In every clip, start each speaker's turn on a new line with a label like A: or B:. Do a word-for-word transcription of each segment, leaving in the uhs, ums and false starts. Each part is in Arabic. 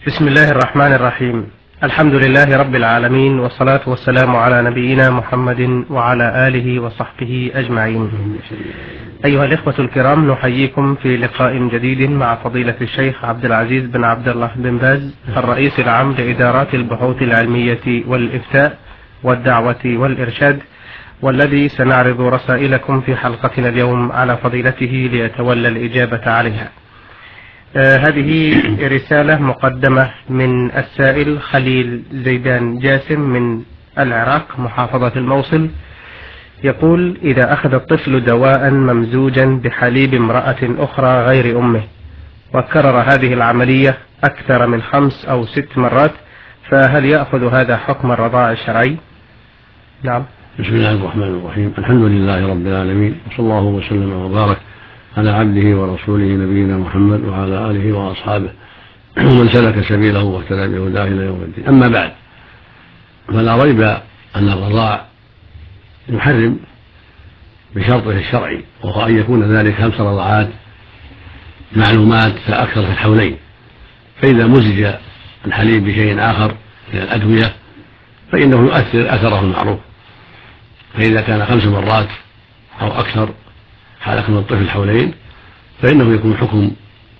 A: بسم الله الرحمن الرحيم. الحمد لله رب العالمين، والصلاة والسلام على نبينا محمد وعلى آله وصحبه أجمعين. أيها الإخوة الكرام، نحييكم في لقاء جديد مع فضيلة الشيخ عبد العزيز بن عبد الله بن باز، الرئيس العام لإدارات البحوث العلمية والإفتاء والدعوة والإرشاد، والذي سنعرض رسائلكم في حلقتنا اليوم على فضيلته ليتولى الإجابة عليها. آه هذه رسالة مقدمة من السائل خليل زيدان جاسم من العراق محافظة الموصل. يقول: إذا أخذ الطفل دواء ممزوجا بحليب امرأة أخرى غير أمه وكرر هذه العملية أكثر من خمس أو ست مرات، فهل يأخذ هذا حكم الرضاع الشرعي؟ نعم.
B: بسم الله الرحمن الرحيم. الحمد لله رب العالمين، وصلى الله وسلم وبارك على عبده ورسوله نبينا محمد وعلى آله وأصحابه ومن سلك سبيله واهتدى بهداه إلى يوم الدين. أما بعد، فلا ريب أن الرضاع يحرم بشرطه الشرعي، وهو أن يكون ذلك خمس رضعات معلومات فأكثر في الحولين. فإذا مزج الحليب بشيء آخر من الأدوية فإنه يؤثر أثره المعروف. فإذا كان خمس مرات أو أكثر حال كون الطفل حولين فإنه يكون حكم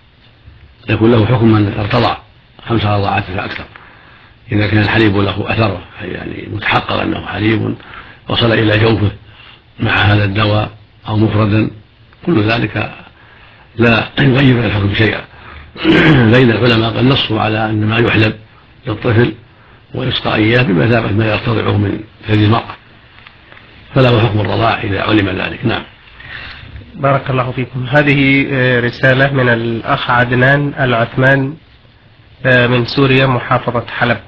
B: يكون له حكم من ارتضع خمس رضعات فأكثر، إذا كان الحليب له أثر، يعني متحقق أنه حليب وصل إلى جوفه مع هذا الدواء أو مفردا، كل ذلك لا يغير من الحكم شيئا. بين العلماء قد نصوا على أن ما يحلب للطفل ويسقى إياه بمثابة ما يرتضعه من ثدي المرأة، فله حكم الرضاع إذا علم ذلك. نعم.
A: بارك الله فيكم. هذه رسالة من الأخ عدنان العثمان من سوريا محافظة حلب.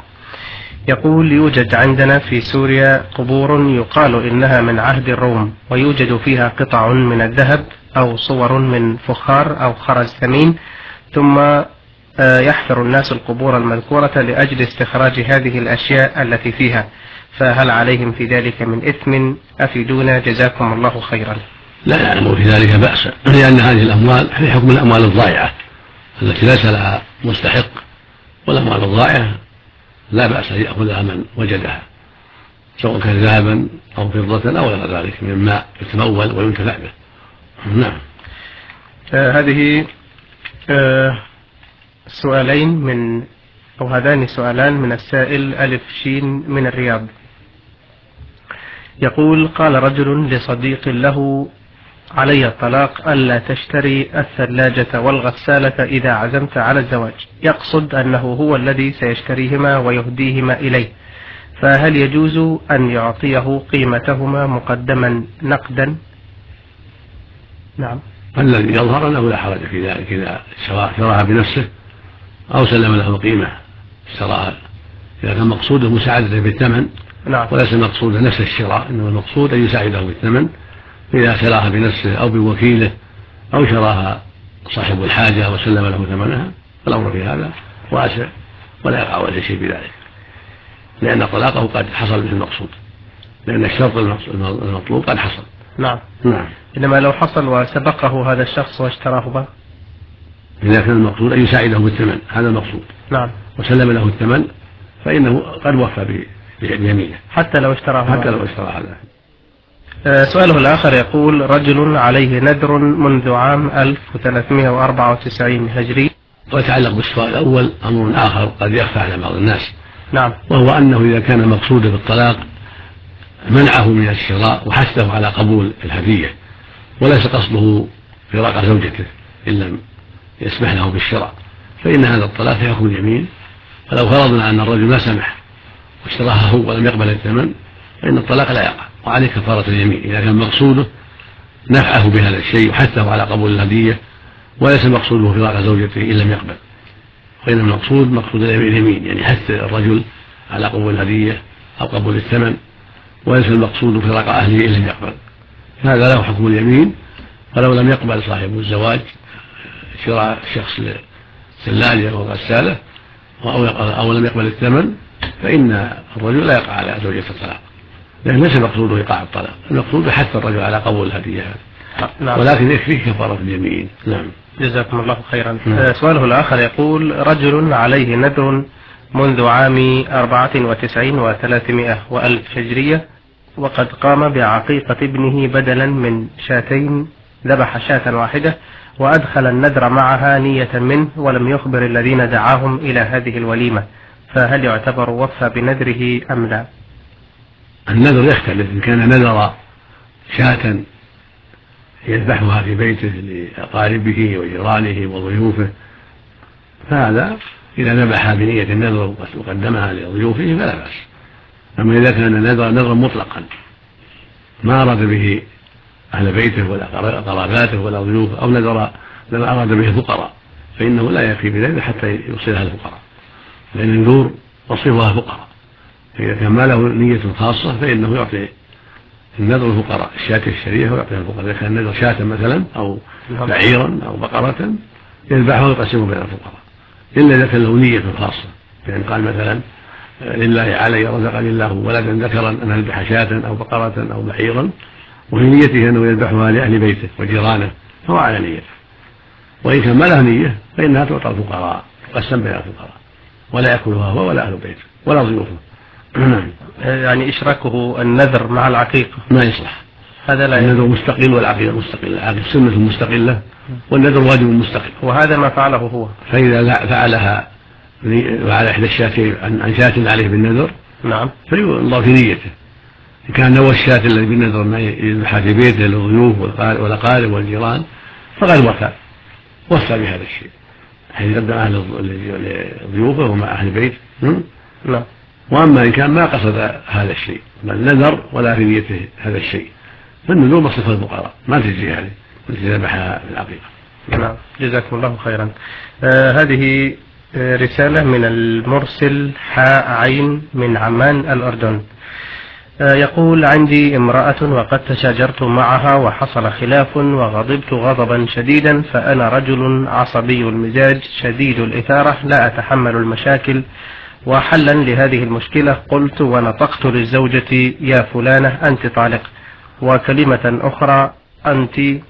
A: يقول: يوجد عندنا في سوريا قبور يقال إنها من عهد الروم، ويوجد فيها قطع من الذهب أو صور من فخار أو خرز ثمين، ثم يحفر الناس القبور المذكورة لأجل استخراج هذه الأشياء التي فيها، فهل عليهم في ذلك من إثم؟ أفيدونا جزاكم الله خيرا.
B: لا يعلم في ذلك بأسا، لأن هذه الأموال في حكم الأموال الضائعة التي ليس لها مستحق، والأموال الضائعة لا بأس أن يأخذها من وجدها، سواء كان ذهبا أو فضة أو غير ذلك مما يتمول وينتفع به. نعم.
A: آه هذه آه سؤالين من أو هذان سؤالان من السائل ألف شين من الرياض. يقول: قال رجل لصديق له: علي الطلاق ألا تشتري الثلاجة والغسالة إذا عزمت على الزواج، يقصد أنه هو الذي سيشتريهما ويهديهما إليه، فهل يجوز أن يعطيه قيمتهما مقدما نقدا؟ نعم.
B: الذي يظهر أنه لا حرج في ذلك إذا شراها بنفسه أو سلم له قيمة اشتراها، إذا كان مقصوده مساعدته بالثمن.
A: نعم.
B: وليس مقصوده نفس الشراء، إنما المقصود أن يساعده بالثمن، إذا شراها بنفسه أو بوكيله أو شراها صاحب الحاجة وسلم له ثمنها، فالأمر في هذا واسع ولا يقع عليه شيء بذلك، لأن طلاقه قد حصل به المقصود، لأن الشرط المطلوب قد حصل.
A: نعم.
B: نعم.
A: إنما لو حصل وسبقه هذا الشخص واشتراه به،
B: إذا كان المقصود أن يساعده بالثمن، هذا المقصود.
A: نعم.
B: وسلم له الثمن فإنه قد وفى بيمينه
A: حتى لو اشتراه
B: حتى لو اشترى هذا.
A: سؤاله الآخر يقول: رجل عليه نذر منذ عام ألف وثلاثمائة وأربعة وتسعين هجري.
B: ويتعلق بالسؤال الأول أمر آخر قد يخفى على بعض الناس.
A: نعم.
B: وهو أنه إذا كان مقصوده بالطلاق منعه من الشراء وحثه على قبول الهدية، وليس قصده فراق زوجته إن لم يسمح له بالشراء، فإن هذا الطلاق يحكم اليمين. فلو فرضنا أن الرجل ما سمح واشتراها هو ولم يقبل الثمن فإن الطلاق لا يقع، وعليه كفارة اليمين إذا كان مقصوده نفعه بهذا الشيء وحثه على قبول الهدية، وليس مقصوده فراق زوجته إن لم يقبل، وإنما المقصود مقصود اليمين، يعني حث الرجل على قبول الهدية أو قبول الثمن، وليس المقصود فراق أهله إن لم يقبل، هذا له حكم اليمين. فلو لم يقبل صاحب الزواج شراء شخص ثلاجة أو غسالة أو لم يقبل الثمن فإن الرجل لا يقع على زوجة الطلاق، لأن ليس مقصوده إيقاع الطلاق، المقصود حث الرجل على قبول الهدية، ولكن يكفيه كفارة اليمين. نعم.
A: جزاكم الله خيرا. نعم. سؤاله الآخر يقول: رجل عليه نذر منذ عام أربعة وتسعين وثلاثمائة وألف هجرية، وقد قام بعقيقة ابنه بدلا من شاتين، ذبح شاة واحدة وأدخل النذر معها نية منه ولم يخبر الذين دعاهم إلى هذه الوليمة، فهل يعتبر وفى بنذره أم لا؟
B: النذر يختلف، إن كان نذر شاة يذبحها في بيته لأقاربه وجيرانه وضيوفه فهذا إذا ذبح بنية النذر وقدمها لضيوفه فلا بأس. أما إذا كان نذر نذرا مطلقا ما أراد به أهل بيته ولا قراباته ولا ضيوفه، أو نذر لما أراد به الفقراء، فإنه لا يكفي بذلك حتى يوصلها الفقراء، لأن النذور تصرفها فقراء، فإذا كان ما له نية خاصة فإنه يعطي النذر الفقراء الشاة الشريفة ويعطيها الفقراء. إذا كان النذر شاة مثلا أو بعيرا أو بقرة يذبحها ويقسمه بين الفقراء، إلا إذا كان له نية خاصة، يعني قال مثلا لله علي رزقني الله ولدا ذكرا أن أذبح شاة أو بقرة أو بعيرا، وفي نيته أنه يذبحها لأهل بيته وجيرانه فهو على نيته. وإن كان ما له نية فإنها تعطى الفقراء، تقسم بين الفقراء، ولا يأكلها هو ولا أهل بيته ولا ضيوفه.
A: يعني إشراكه النذر مع العقيقة
B: ما يصلح، هذا لا النذر مستقل والعقيقة مستقلة، العقيقة سنة مستقلة والنذر واجب مستقل،
A: وهذا ما فعله هو.
B: فإذا فعلها وعلى إحدى الشاتين عن شاة عليه بالنذر
A: نعم
B: فينظر في نيته. إن كان هو الشاة الذي بالنذر ما يذبحها في بيته للضيوف والأقارب والجيران فقد وفى وفى بهذا الشيء، حيث يقدم أهل ضيوفه ومع أهل البيت.
A: نعم.
B: وأما إن كان ما قصد هذا الشيء بل نذر ولا في نيته هذا الشيء فالنذور مصرف الفقراء ما تجزي عليه التي ذبحها في العقيقة.
A: نعم جزاكم الله خيرا. آه هذه آه رسالة من المرسل حاء عين من عمان الأردن. آه يقول: عندي امرأة وقد تشاجرت معها وحصل خلاف وغضبت غضبا شديدا، فأنا رجل عصبي المزاج شديد الإثارة لا أتحمل المشاكل، وحلا لهذه المشكلة قلت ونطقت للزوجة: يا فلانة أنت طالق، وكلمة أخرى: أنت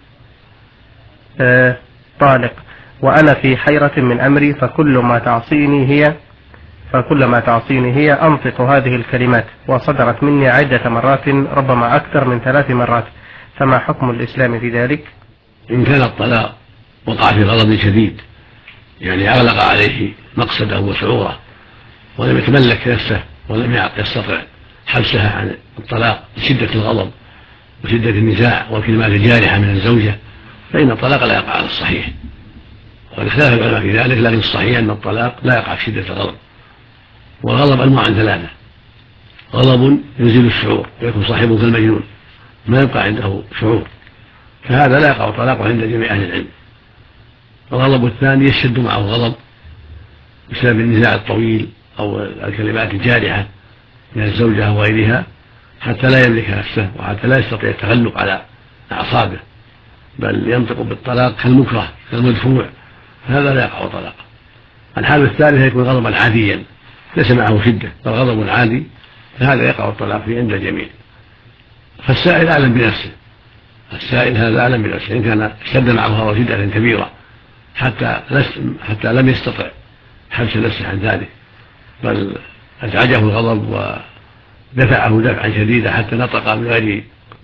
A: آه طالق، وأنا في حيرة من أمري، فكل ما تعصيني هي فكل ما تعصيني هي أنطق هذه الكلمات، وصدرت مني عدة مرات ربما أكثر من ثلاث مرات، فما حكم الإسلام في ذلك؟
B: إن كان الطلاق وقع في غضب شديد، يعني أغلق عليه مقصده وشعوره ولم يتملك نفسه ولم يستطع حبسها عن الطلاق لشدة الغضب وشدة النزاع والكلمات الجارحة من الزوجة، فإن الطلاق لا يقع على الصحيح، وقد اختلف العلماء في ذلك، لكن الصحيح أن الطلاق لا يقع في شدة الغضب. والغضب أنواع ثلاثة: غضب يزيل الشعور ويكون صاحبه كالمجنون ما يبقى عنده شعور، فهذا لا يقع الطلاق عند جميع أهل العلم. الغضب الثاني يشد معه الغضب بسبب النزاع الطويل أو الكلمات الجارحة من الزوجة وغيرها حتى لا يملك نفسه وحتى لا يستطيع التغلب على أعصابه، بل ينطق بالطلاق كالمكره كالمدفوع، هذا لا يقع طلاق. الحالة الثالثة يكون غضبا عاديا ليس معه شدة بل غضب عادي، فهذا يقع الطلاق فيه عند الجميع. فالسائل أعلم بنفسه، السائل هذا أعلم بنفسه، إن كان اشتد معه غضب شدة كبيرة حتى حتى لم يستطع حبس نفسه عن ذلك، بل أزعجه الغضب ودفعه دفعا شديدا حتى نطق من غير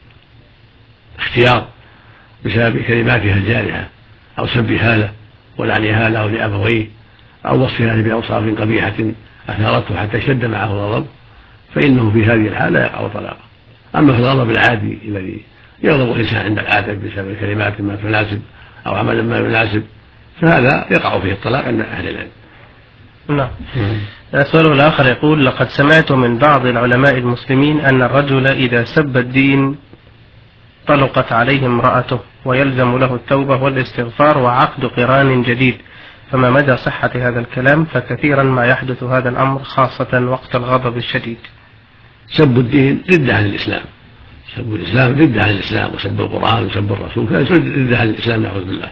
B: اختيار بسبب كلماتها الجارحة أو سبها له ولعنها له لأبويه أو وصفها بأوصاف قبيحة أثارته حتى اشتد معه الغضب، فإنه في هذه الحالة يقع طلاقه. أما في الغضب العادي الذي يغضب الإنسان عند العادة بسبب كلمات ما تناسب أو عمل ما يناسب فهذا يقع فيه الطلاق عند أهل العلم.
A: نعم. السؤال الآخر يقول: لقد سمعت من بعض العلماء المسلمين أن الرجل إذا سب الدين طلقت عليه امرأته ويلزم له التوبة والاستغفار وعقد قران جديد، فما مدى صحة هذا الكلام؟ فكثيرا ما يحدث هذا الأمر خاصة وقت الغضب الشديد.
B: سب الدين ضد عن الإسلام، سب الإسلام ضد عن الإسلام، وسب القرآن وسب الرسول ضد عن الإسلام نعوذ بالله،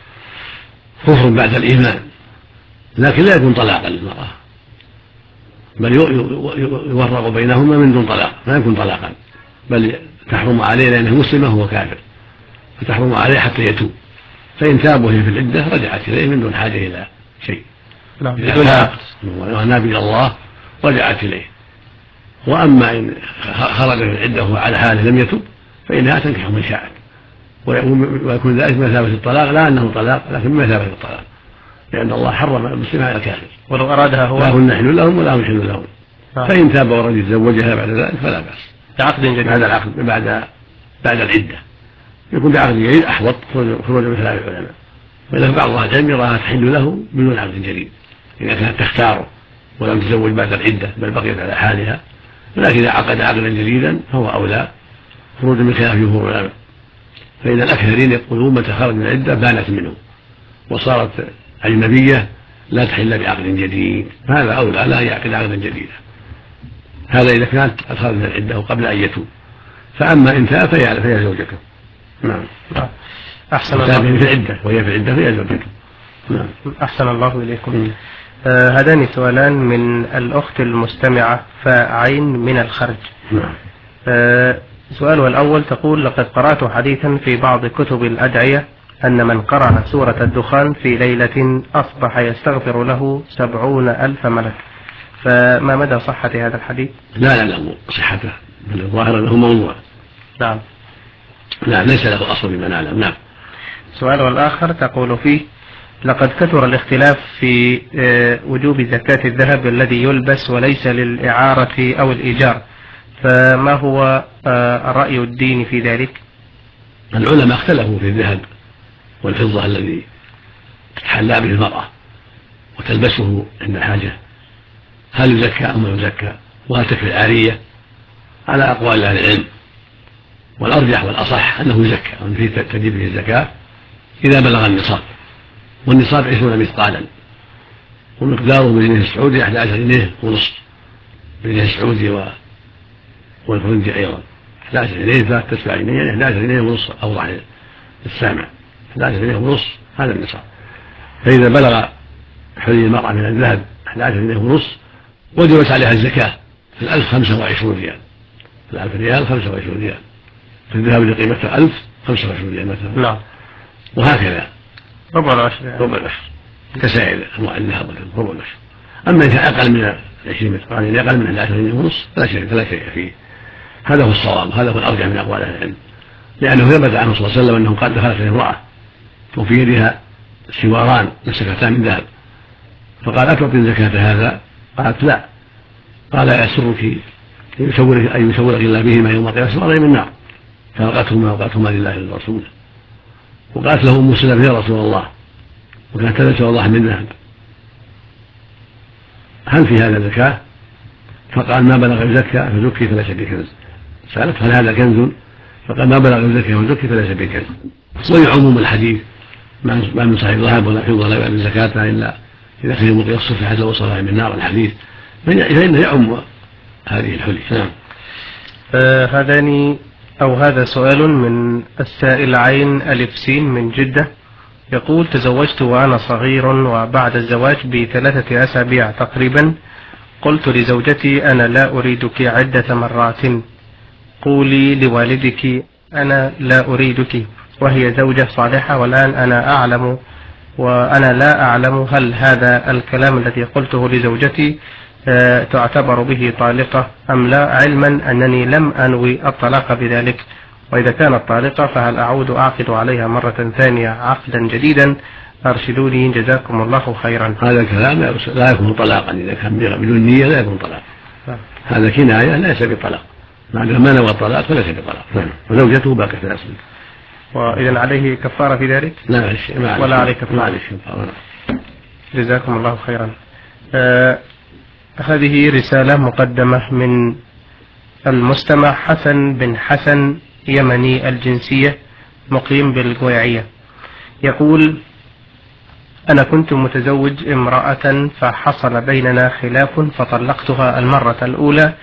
B: كفر بعد الإيمان، لكن لا يكون طلاقا للمرأة، بل يورق بينهما من دون طلاق، ما يكون طلاقا، بل تحرم عليه لأنه مسلم وهو كافر، فتحرم عليه حتى يتوب، فإن تابوا هي في العدة رجعت إليه من دون حاجة إلى شيء.
A: نعم.
B: بدون عقد وأناب إلى الله رجعت إليه. وأما إن خرج من العدة وهو على حاله لم يتب فإنها تنكح من شاءت، ويكون ذلك بمثابة الطلاق، لا أنه طلاق لكن بمثابة الطلاق، لأن الله حرم المسلم على الكافر
A: ولو أرادها هو
B: لا هن حل لهم ولا هم حل لهم.
A: نعم.
B: فإن تاب ورد يتزوجها بعد ذلك فلا بأس
A: بعقد جديد
B: بعد العقد بعد بعد العدة يكون بعقد جديد أحوط خروج مثل العلماء. ولكن بعض أهل العلم يراها تحل له بدون عقد جديد إذا كانت تختاره ولم تتزوج بعد العدة بل بقيت على حالها، ولكن إذا عقد عقدا جديدا فهو أولى خروج من خلاف جمهور العلماء. فإن الأكثرين يقولون متى خرج من العدة بانت منه وصارت أجنبية لا تحل بعقد جديد، هذا أولى لا يعقد عقدا جديدا. هذا إذا كانت خرج من العدة قبل أن يتوب. فأما إن تاب فهي زوجته. نعم.
A: أحسن الله
B: في العدة وهي في العدة فهي زوجته. نعم.
A: أحسن الله إليكم. آه هذان سؤالان من الأخت المستمعة فعين من الخرج.
B: نعم.
A: آه سؤالها الأول تقول: لقد قرأت حديثا في بعض كتب الأدعية أن من قرأ سورة الدخان في ليلة أصبح يستغفر له سبعون ألف ملك، فما مدى صحة هذا الحديث؟
B: لا لا لا صحته، بل الظاهر أنه موضوع.
A: نعم.
B: لا ليس له أصل بما نعلم. نعم.
A: سؤالها الآخر تقول فيه: لقد كثر الاختلاف في وجوب زكاة الذهب الذي يلبس وليس للإعارة أو الإيجار، فما هو رأي الدين في ذلك؟
B: العلماء اختلفوا في الذهب والفضة الذي تتحلى به المرأة وتلبسه عند الحاجة، هل يزكى أو ما يزكى، وهل تكفي العارية؟ على أقوال أهل العلم، والأرجح والأصح أنه يزكى وأن فيه تجب فيه الزكاة إذا بلغ النصاب، والنصاب عشرون مثقالا ومقداره بالجنيه السعودي أحد عشر جنيه ونصف بالجنيه السعودي والفرنجي أيضا أحد عشر جنيه تسبع جنيه يعني أحد عشر جنيه ونصف أوضح للسامع أحد عشر جنيه ونصف هذا النصاب. فإذا بلغ حلي المرأة من الذهب أحد عشر جنيه ونصف وجبت عليها الزكاة في الألف خمسة وعشرون ريال، في الألف ريال خمسة وعشرون ريال، في الذهب اللي قيمته ألف خمسة وعشرون ريال مثلا.
A: نعم.
B: وهكذا
A: ربع العشر يعني.
B: ربع العشر كسائر أنواع الذهب ربع العشر. أما إذا أقل من العشرين مثقال إذا أقل من أحد عشر جنيه ونصف فلا شيء فلا شيء فيه. هذا هو الصواب، هذا هو الأرجح من أقوال أهل العلم، لأنه ثبت عنه صلى الله عليه وسلم أنه قد دخلت امرأة وفي يدها سواران مسكتان من ذهب، فقال: أتعطي زكاة هذا؟ قالت: لا. قال: يسرك يسورك أن يسورك الله بهما يوم القيامة سوارين من النار، فألقتهما وقالتهما لله ولرسوله. وقالت له أم سلمة: يا رسول الله، وكانت تلبس والله من ذهب، هل في هذا زكاة؟ فقال: ما بلغ الزكاة فزكي فليس بكنز. سألت: هل هذا كنز؟ فقال: ما بلغ الزكاة فزكي فليس بكنز. ويعموم الحديث ما من صاحب ذهب ولا فضة لا يعمل زكاة إلا إذا كان يمكن الصفة حتى لو صلى من النار الحديث، فإنه يعم هذه الحلي. نعم.
A: آه هذان أو هذا سؤال من السائل عين ألف سين من جدة، يقول: تزوجت وأنا صغير، وبعد الزواج بثلاثة أسابيع تقريبا قلت لزوجتي: أنا لا أريدك عدة مرات، قولي لوالدك أنا لا أريدك، وهي زوجة صالحة، والآن أنا أعلم وأنا لا أعلم هل هذا الكلام الذي قلته لزوجتي أه تعتبر به طالقة أم لا، علما أنني لم أنوي الطلاق بذلك، وإذا كانت طالقة فهل أعود أعقد عليها مرة ثانية عقدا جديدا؟ أرشدوني جزاكم الله خيرا.
B: هذا الكلام لا يكون طلاقا، إذا كان بدون نية لا يكون طلاق. هذا كناية ليس بطلاق، ما نوى الطلاق فليس بطلاق. وزوجته باقي في الأصل.
A: وإذا عليه كفارة في ذلك؟
B: لا
A: ولا عليه كفارة. جزاكم الله خيرا. آه هذه رسالة مقدمة من المستمع حسن بن حسن يمني الجنسية مقيم بالقويعية، يقول: أنا كنت متزوج امرأة فحصل بيننا خلاف فطلقتها المرة الأولى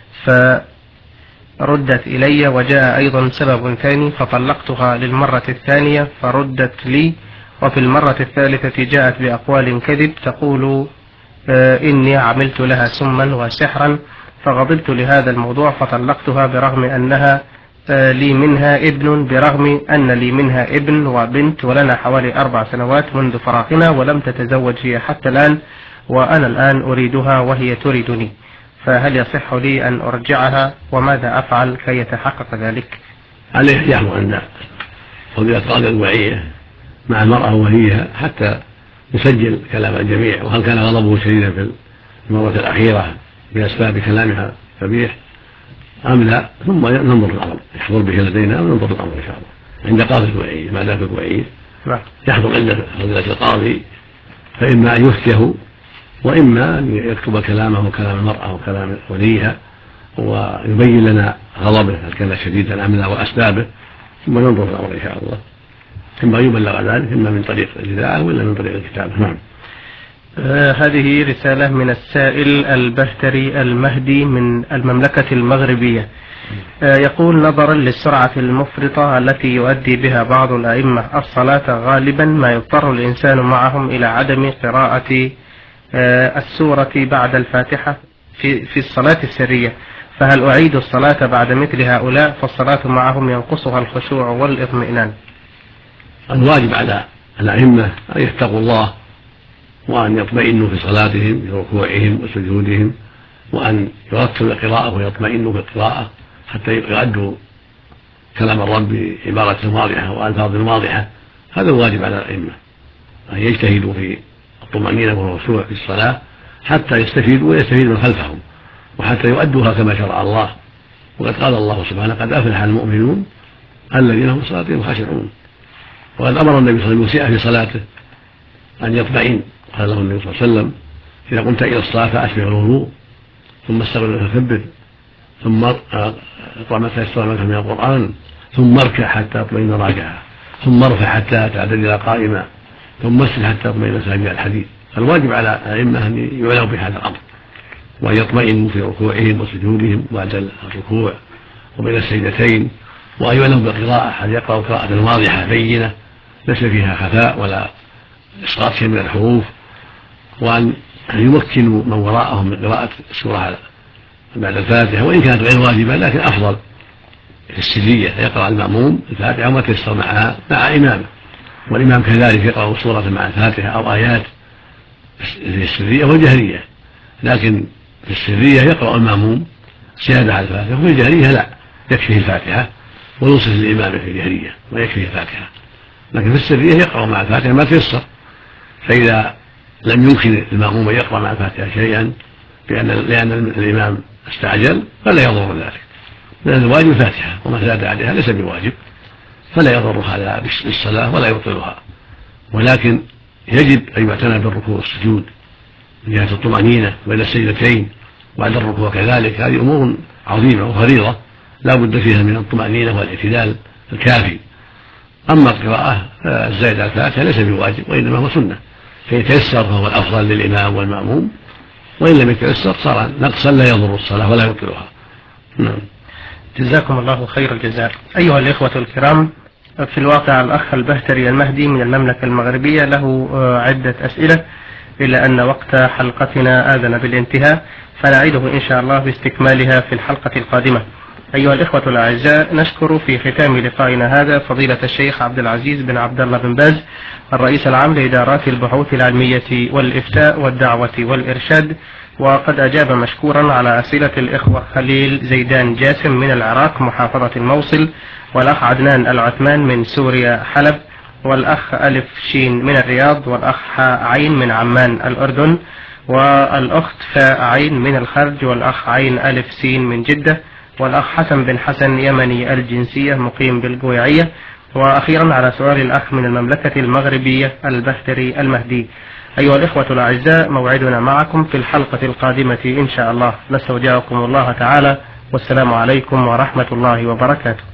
A: فردت إلي، وجاء أيضا سبب ثاني فطلقتها للمرة الثانية فردت لي، وفي المرة الثالثة جاءت بأقوال كذب تقول آه إني عملت لها سما وسحرا، فغضبت لهذا الموضوع فطلقتها برغم أنها لي منها ابن برغم أن لي منها ابن وبنت ولنا حوالي أربع سنوات منذ فراقنا ولم تتزوج هي حتى الآن وأنا الآن أريدها وهي تريدني، فهل يصح لي أن أرجعها وماذا أفعل كي يتحقق ذلك؟
B: عليه يحضر عند فضيلة قاضي الوعية مع المرأة ووليها حتى يسجل كلام الجميع، وهل كان غضبه شديدا في المرة الأخيرة بأسباب كلامها قبيح أم لا، ثم ننظر الأمر، يحضر به لدينا وننظر الأمر إن شاء الله عند قاضي الوعية ما دام في الوعية يحضر عند فضيلة القاضي، فإما أن يفتيه وإما أن يكتب كلامه وكلام المرأة وكلام وليها ويبين لنا غضبه هل كان شديدا أم لا وأسبابه، ثم ننظر الأمر إن شاء الله، ثم يبلغ ذلك إما من طريق الإذاعة وإلا من طريق الكتابة. نعم.
A: آه هذه رسالة من السائل البهتري المهدي من المملكة المغربية. آه يقول: نظرا للسرعة المفرطة التي يؤدي بها بعض الأئمة الصلاة غالبا ما يضطر الإنسان معهم إلى عدم قراءة آه السورة بعد الفاتحة في, في الصلاة السرية، فهل أعيد الصلاة بعد مثل هؤلاء فالصلاة معهم ينقصها الخشوع والاطمئنان؟
B: الواجب على الأئمة أن يتقوا الله وأن يطمئنوا في صلاتهم في ركوعهم وسجودهم، وأن يرتلوا القراءة ويطمئنوا في القراءة حتى يؤدوا كلام الرب بعبارة واضحة وألفاظ واضحة. هذا الواجب على الأئمة أن يجتهدوا في الطمأنينة والخشوع في الصلاة حتى يستفيدوا ويستفيد من خلفهم وحتى يؤدوها كما شرع الله. وقد قال الله سبحانه: قد أفلح المؤمنون الذين هم صلاتهم خاشعون. وقد أمر النبي صلى الله عليه وسلم في صلاته أن يطمئن، قال له النبي صلى الله عليه وسلم: إذا قمت إلى الصلاة فأسبغ الوضوء ثم استغفر فكبر ثم اقرأ ما تيسر لك من القرآن ثم اركع حتى تطمئن راكعا ثم ارفع حتى تعتدل قائما ثم اسجد حتى تطمئن ساجدا. الحديث. الواجب على الأئمة أن يعلوا بهذا الأمر وأن يطمئنوا في ركوعهم وسجودهم بعد الركوع وبين السجدتين، وأن يعلوا بالقراءة، أن يقرأوا قراءة واضحة بينة ليس فيها خفاء ولا إسقاط شيء من الحروف، وأن يمكنوا من وراءهم من قراءة السورة بعد الفاتحة وإن كانت غير واجبة، لكن أفضل في السرية يقرأ المأموم الفاتحة وما تيسر معها مع إمامه، والإمام كذلك يقرأ السورة مع الفاتحة أو آيات في السرية والجهرية، لكن في السرية يقرأ المأموم زيادة على الفاتحة، وفي الجهرية لا، يكفيه الفاتحة وينصت الإمام في الجهرية ويكفيه الفاتحة، لكن في السرية يقرأ مع الفاتحة ما تيسر. فإذا لم يمكن المأموم أن يقرأ مع الفاتحة شيئا لأن, لأن الإمام استعجل فلا يضر ذلك، لأن الواجب الفاتحة وما زاد عليها ليس بواجب، فلا يضر هذا بالصلاة ولا يبطلها، ولكن يجب أن يعتنى بالركوع والسجود من جهة الطمأنينة بين السجدتين وعند الركوع كذلك. هذه أمور عظيمة وفريضة لا بد فيها من الطمأنينة والاعتدال الكافي. أما القراءة الزائدة على الفاتحة ليس بواجب وإنما هو سنة، فيتيسر فهو الأفضل للإمام والمأموم، وإن لم يتيسر صار نقصا لا يضر الصلاة ولا يبطلها. نعم.
A: جزاكم الله خير الجزاء. أيها الإخوة الكرام، في الواقع الأخ البهتري المهدي من المملكة المغربية له عدة أسئلة، إلا أن وقت حلقتنا آذن بالانتهاء، فنعيده إن شاء الله باستكمالها في الحلقة القادمة. أيها الإخوة الأعزاء، نشكر في ختام لقائنا هذا فضيلة الشيخ عبد العزيز بن عبد الله بن باز الرئيس العام لإدارات البحوث العلمية والإفتاء والدعوة والإرشاد، وقد أجاب مشكورا على أسئلة الإخوة خليل زيدان جاسم من العراق محافظة الموصل، والأخ عدنان العثمان من سوريا حلب، والأخ ألف شين من الرياض، والأخ حاء عين من عمان الأردن، والأخت فاء عين من الخرج، والأخ عين ألف سين من جدة، والأخ حسن بن حسن يمني الجنسية مقيم بالقويعية، وأخيرا على سؤال الأخ من المملكة المغربية البهتري المهدي. أيها الإخوة الأعزاء، موعدنا معكم في الحلقة القادمة إن شاء الله. نستودعكم الله تعالى، والسلام عليكم ورحمة الله وبركاته.